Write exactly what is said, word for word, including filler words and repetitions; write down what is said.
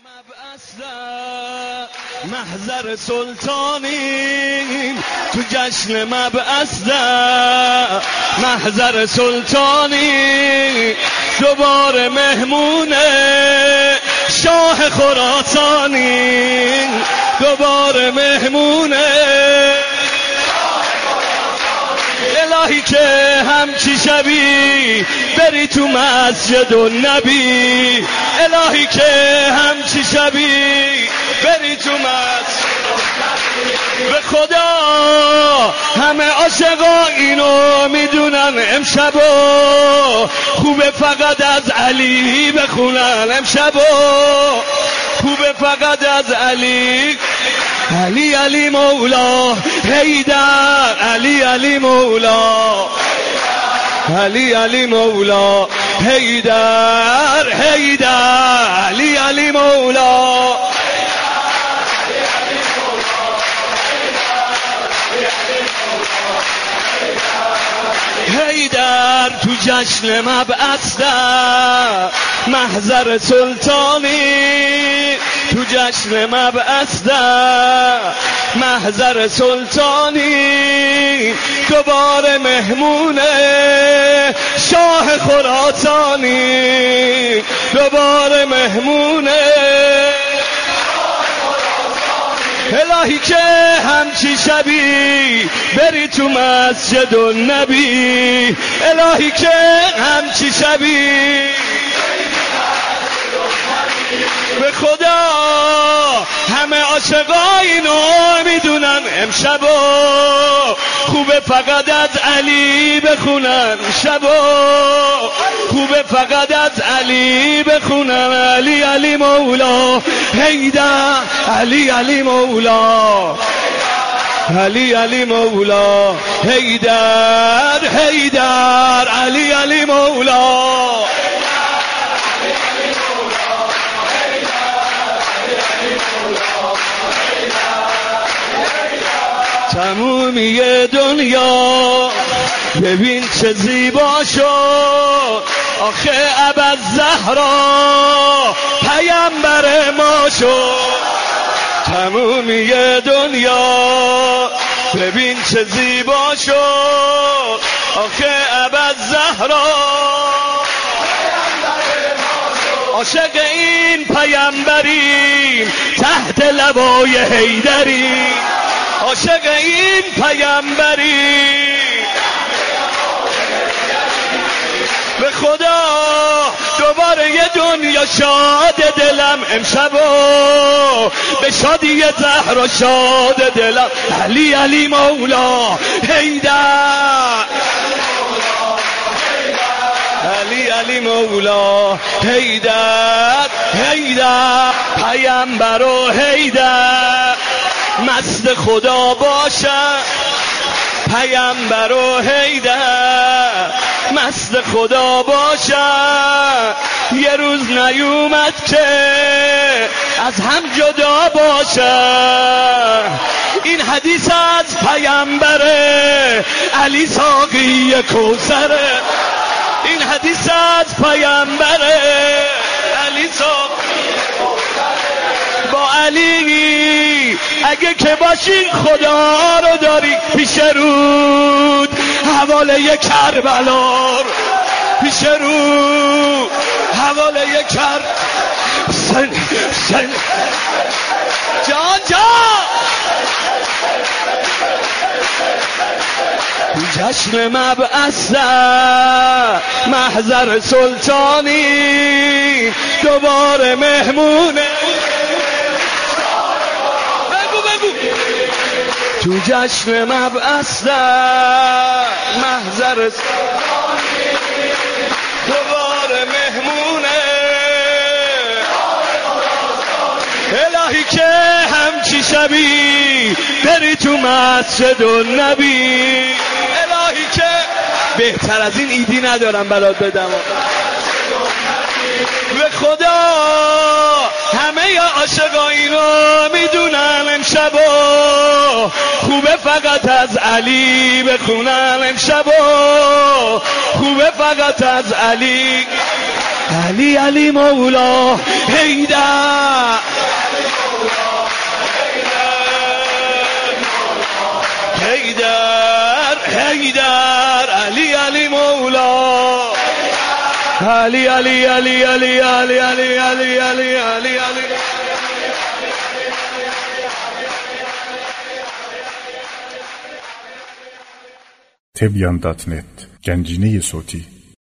محضر سلطانیم تو جشن مبعث در محضر سلطانی دوباره مهمون شاه خراسانی دوباره مهمون الهی که همچی شبی بری تو مسجد و نبی الهی که همچی شبی بری تو مسجد به خدا همه عاشقا اینو میدونن امشبو خوبه فقط از علی بخونن امشبو خوبه فقط از علی علی علی مولا حیدر علی علی مولا علی علی مولا حیدر حیدر علی علی مولا حیدر تو جشن مبعث در محضر سلطانی تو جشن مبعث در محضر سلطانی دوباره مهمون شاه خراسانی دوباره مهمون الهی که همچی شبی بری تو مسجد و نبی الهی که همچی شبی به خدا همه عاشقا اینو میدونن امشبو خوبه فقط از علی بخونن شبو خوبه فقط از علی بخونن علی علی مولا حیدر علی علی مولا علی علی مولا حیدر حیدر علی علی مولا تمومی دنیا ببین چه زیبا شد آخه ابوالزهرا پیامبر ما شد تمومی دنیا ببین چه زیبا شد آخه ابوالزهرا عاشق این پیامبریم تحت لوای حیدری عاشق این پیامبری به خدا دوباره یه دنیا شاد دلم امشبو به شادی زهرا شاد دلم علی علی مولا حیدر علی علی مولا حیدر حیدر پیامبر و حیدر مست خدا باشم پیامبر و حیدر مست خدا باشم یه روز نیومد که از هم جدا باشم این حدیث از پیامبره علی ساقی کوثره این حدیث از پیامبره علی ساقی با علی اگه که باشین خدا رو داری پیش رود حواله کربلا پیش رود حواله کر سن سن جان جان جشن مبعث محضر سلطانی دوباره مهمونه تو جشن مبعث در محضر دوباره مهمونه الهی که همچی شبی بری تو مسجد و نبی الهی که بهتر از این ایدی ندارم برات بدم به خدا همه یا عاشقا اینو میدونن امشبو خوبه فقط از علی بخونن امشبو خوبه فقط از علی علی علی مولا حیدر حیدر حیدر علی علی مولا علی علی علی علی علی علی علی علی علی علی تبیان دات نت گنجینه صوتی